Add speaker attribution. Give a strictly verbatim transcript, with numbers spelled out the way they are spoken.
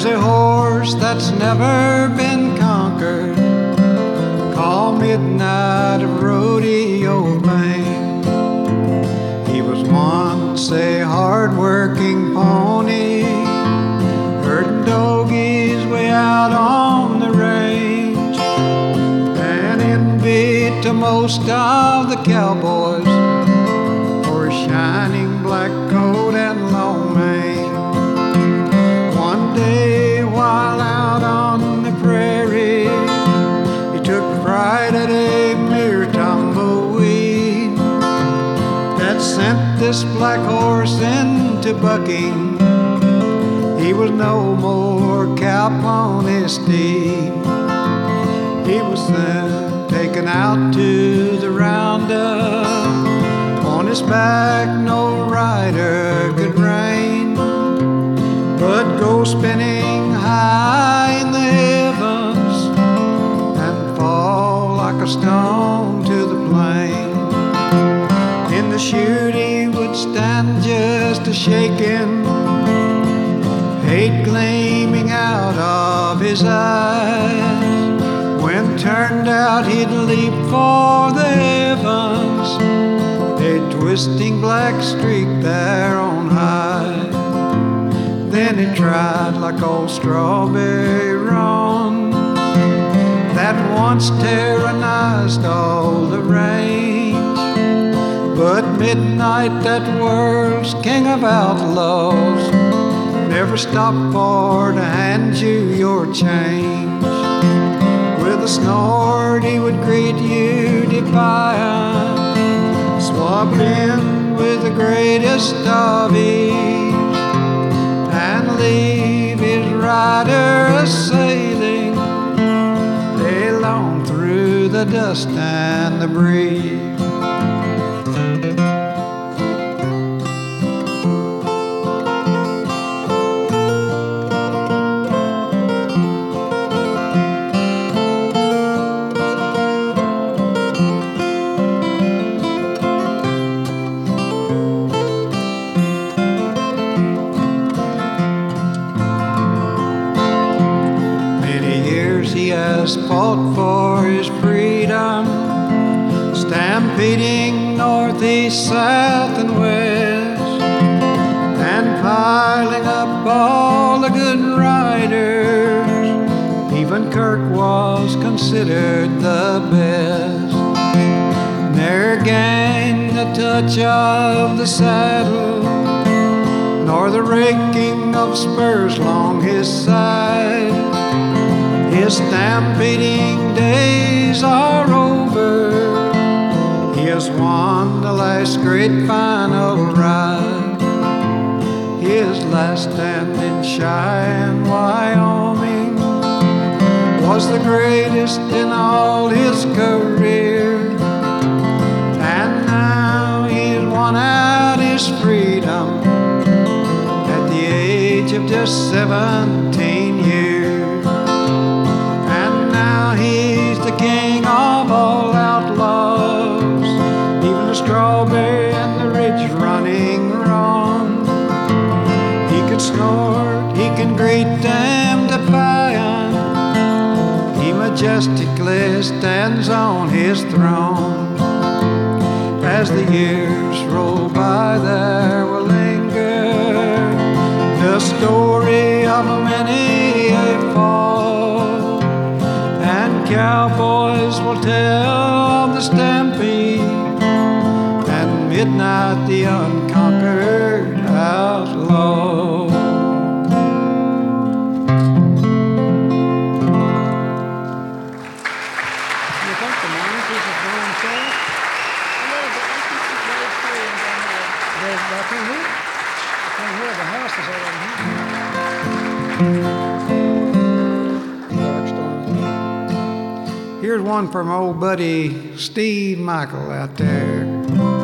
Speaker 1: There's a horse that's never been conquered, called Midnight of Rodeo Bang. He was once a hard-working pony, herding doggies way out on the range, and envied to most of the cowboys for his shining black coat and long mane. One day while out on the prairie, he took fright at a mere tumbleweed that sent this black horse into bucking. He was no more Caponi's steed. He was then taken out to the roundup. On his back no rider could rein, but go spinning high in the heavens and fall like a stone to the plain. In the chute he would stand just a shaking, hate gleaming out of his eyes. When turned out he'd leap for the heavens, a twisting black streak there on high. Then he tried like old Strawberry Ron, that once tyrannized all the range. But Midnight, that world's king of outlaws, never stopped for to hand you your change. With a snort he would greet you defiant, swab in with the greatest of ease, and leave his rider a-sailing along through the dust and the breeze. He has fought for his freedom, stampeding northeast, south, and west, and piling up all the good riders. Even Kirk was considered the best. Ne'er gained the touch of the saddle, nor the raking of spurs along his side. His stampeding days are over. He has won the last great final ride. His last stand in Cheyenne, Wyoming, was the greatest in all his career. And now he's won out his freedom at the age of just seventeen years. He's the king of all outlaws, even the Strawberry and the Ridge running wrong. He can snort, he can greet them defiant, he majestically stands on his throne. As the years roll by there will linger the story of many a fall, and cowboys will tell of the stampede and Midnight, the unconquered outlaw.
Speaker 2: You think the monkeys are going south?
Speaker 3: A little bit. I think she's very free and down here.
Speaker 2: There's, I can hear, I can hear the horses over here.
Speaker 1: Here's one from old buddy Steve Michael out there.